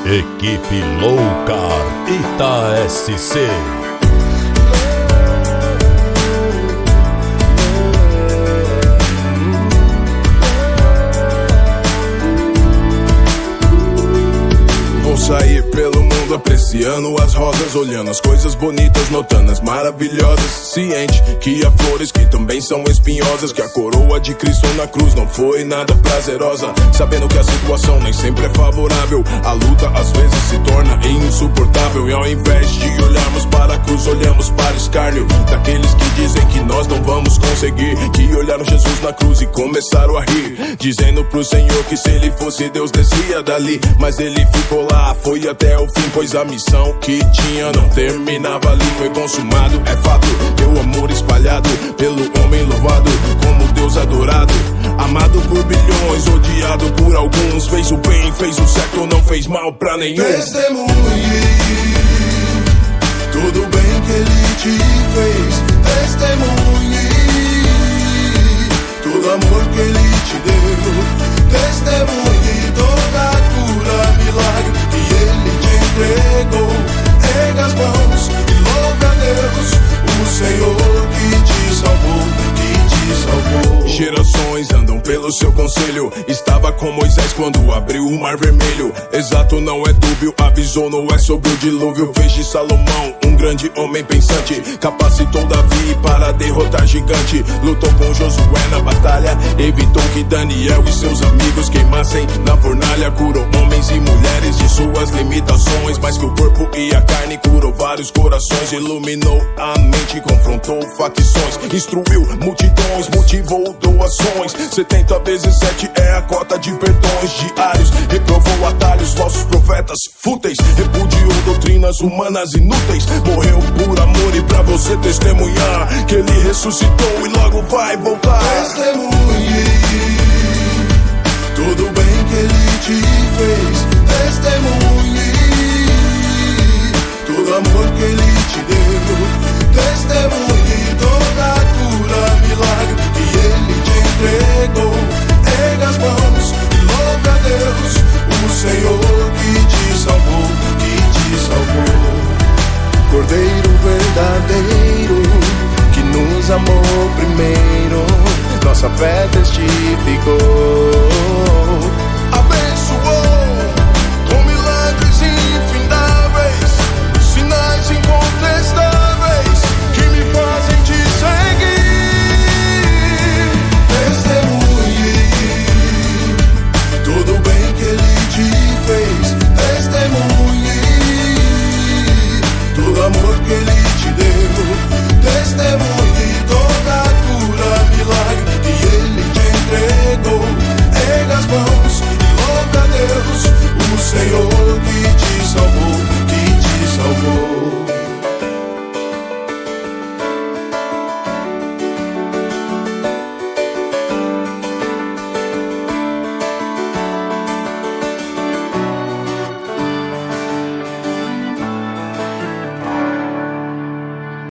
Equipe Loucar Ita SC. Vou sair pelo mundo apreciando as rosas, olhando as coisas bonitas, notando as maravilhosas, ciente que há flores que também são espinhosas, que a coroa de Cristo na cruz não foi nada prazerosa, sabendo que a situação nem sempre é favorável, a luta às vezes se torna insuportável, e ao invés de olharmos para a cruz, olhamos para o escárnio daqueles que dizem que nós não vamos conseguir, que olharam Jesus na cruz e começaram a rir, dizendo pro Senhor que se ele fosse Deus descia dali, mas ele ficou lá, foi até o fim, pois a missão que tinha não terminava ali, foi consumado, é fato, teu amor espalhado pelo homem louvado, como Deus adorado, amado por bilhões, odiado por alguns, fez o bem, fez o certo, não fez mal pra nenhum. Testemunhe tudo bem que ele te fez, testemunhe todo amor que ele te deu, testemunhe toda a cura, milagre que ele te entregou, erga as mãos e louve a Deus, o Senhor que te salvou, que te salvou. Gerações andam pelo seu conselho, estava com Moisés quando abriu o mar vermelho, exato não é dúbio, avisou Noé sobre o dilúvio, fez de Salomão um grande homem pensante, capacitou Davi para derrotar gigante, lutou com Josué na batalha, evitou que Daniel e seus amigos queimassem na fornalha, curou homens e mulheres de suas limitações, mais que o corpo e a carne, curou vários corações, iluminou a mente, confrontou facções, instruiu multidões, motivou doações, 70 vezes 7 é a cota de perdões diários, reprovou atalhos, falsos profetas fúteis, repudiou doutrinas humanas inúteis, morreu por amor e pra você testemunhar que ele ressuscitou e logo vai voltar. Testemunhe tudo bem que ele te fez, testemunhe todo amor que ele te deu, testemunhe toda a cura, milagre que ele te entregou, erga as mãos e louve a Deus, o Senhor que te salvou, que te salvou. Cordeiro verdadeiro que nos amou primeiro, nossa fé testificou.